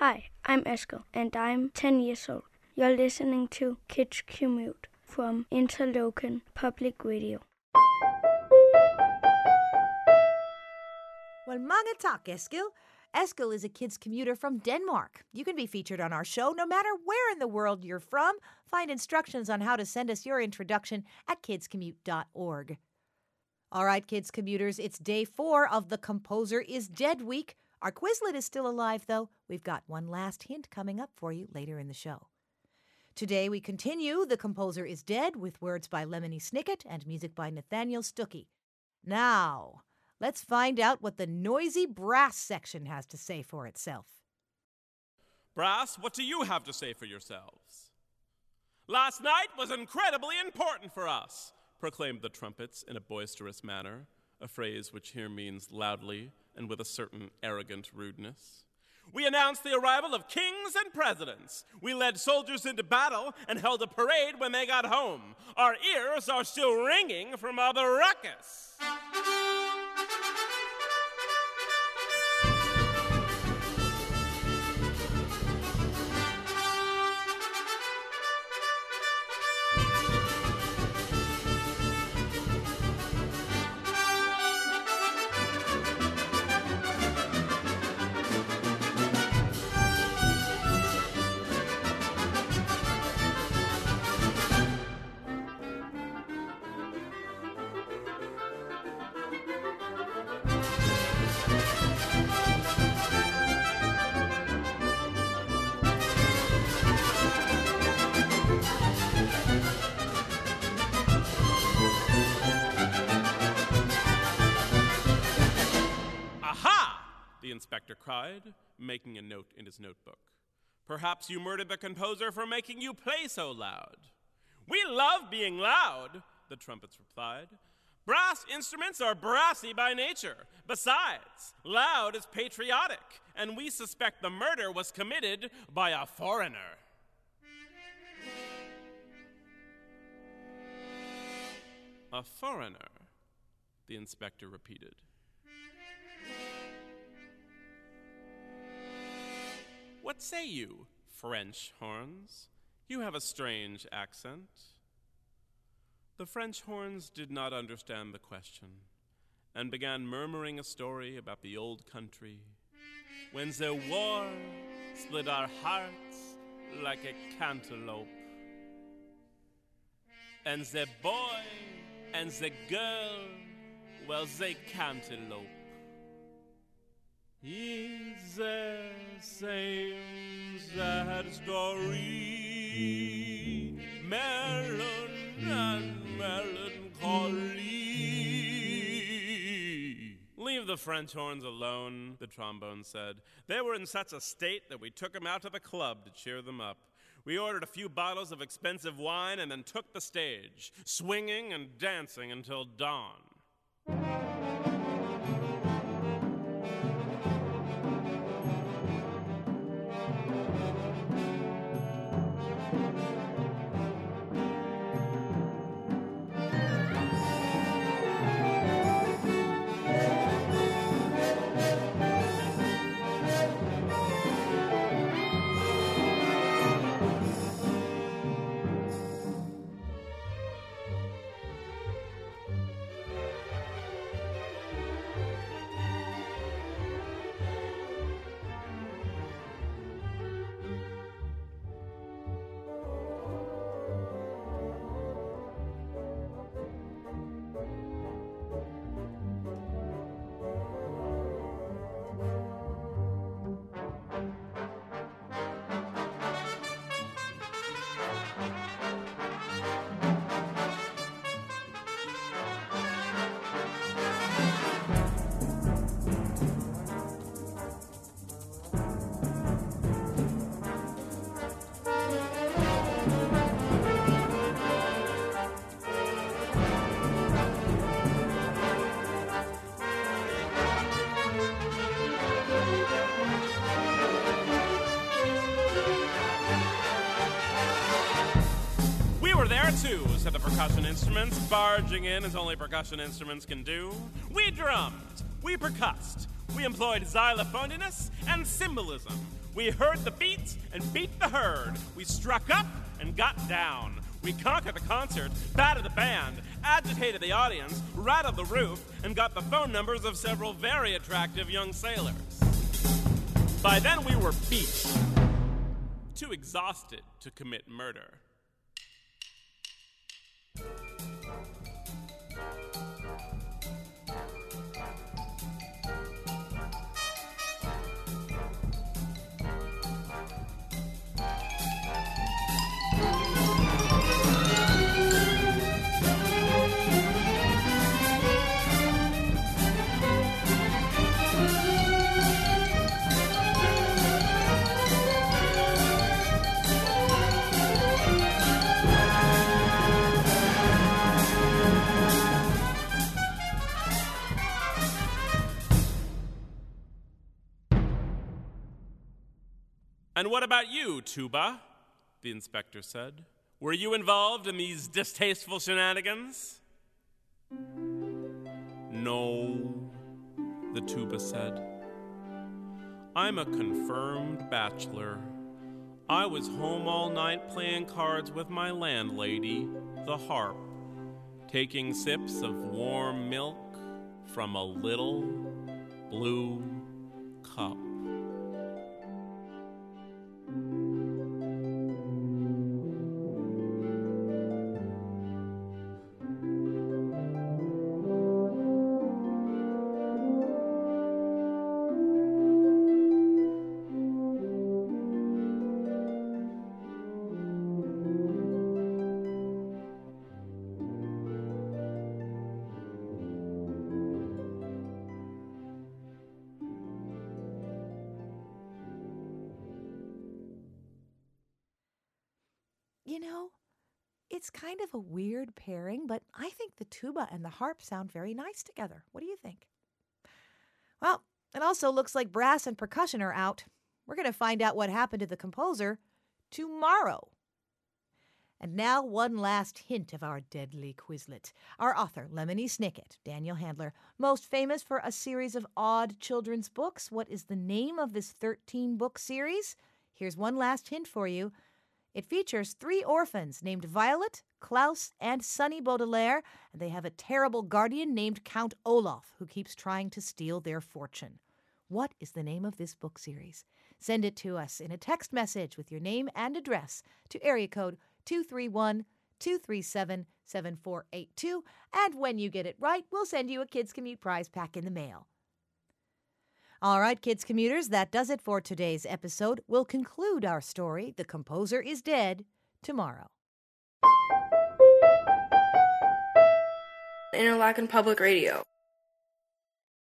Hi, I'm Esker, and I'm 10 years old. You're listening to Kids Commute from Interlochen Public Radio. Well, mange tak, Eskil. Eskil is a kids commuter from Denmark. You can be featured on our show no matter where in the world you're from. Find instructions on how to send us your introduction at kidscommute.org. All right, kids commuters, it's day 4 of the Composer is Dead week. Our Quizlet is still alive, though. We've got one last hint coming up for you later in the show. Today we continue The Composer is Dead with words by Lemony Snicket and music by Nathaniel Stuckey. Now, let's find out what the noisy brass section has to say for itself. Brass, what do you have to say for yourselves? Last night was incredibly important for us, proclaimed the trumpets in a boisterous manner, a phrase which here means loudly and with a certain arrogant rudeness. We announced the arrival of kings and presidents. We led soldiers into battle and held a parade when they got home. Our ears are still ringing from all the ruckus. The inspector cried, making a note in his notebook. Perhaps you murdered the composer for making you play so loud. We love being loud, the trumpets replied. Brass instruments are brassy by nature. Besides, loud is patriotic, and we suspect the murder was committed by a foreigner. A foreigner, the inspector repeated. What say you, French horns? You have a strange accent. The French horns did not understand the question and began murmuring a story about the old country when the war split our hearts like a cantaloupe. And the boy and the girl, well, they cantaloupe. It's the same sad story, melon and melancholy. Leave the French horns alone, the trombone said. They were in such a state that we took them out to the club to cheer them up. We ordered a few bottles of expensive wine and then took the stage, swinging and dancing until dawn. Too, said the percussion instruments, barging in as only percussion instruments can do. We drummed, we percussed, we employed xylophonists and symbolism. We heard the beat and beat the herd. We struck up and got down. We conquered the concert, battered the band, agitated the audience, rattled the roof, and got the phone numbers of several very attractive young sailors. By then we were beat, too exhausted to commit murder. And what about you, Tuba? The inspector said. Were you involved in these distasteful shenanigans? No, the tuba said. I'm a confirmed bachelor. I was home all night playing cards with my landlady, the harp, taking sips of warm milk from a little blue cup. You know, it's kind of a weird pairing, but I think the tuba and the harp sound very nice together. What do you think? Well, it also looks like brass and percussion are out. We're going to find out what happened to the composer tomorrow. And now one last hint of our deadly Quizlet. Our author, Lemony Snicket, Daniel Handler, most famous for a series of odd children's books. What is the name of this 13-book series? Here's one last hint for you. It features 3 orphans named Violet, Klaus, and Sonny Baudelaire, and they have a terrible guardian named Count Olaf who keeps trying to steal their fortune. What is the name of this book series? Send it to us in a text message with your name and address to area code 231-237-7482, and when you get it right, we'll send you a Kids Commute prize pack in the mail. All right, Kids Commuters, that does it for today's episode. We'll conclude our story, The Composer is Dead, tomorrow. Interlaken Public Radio.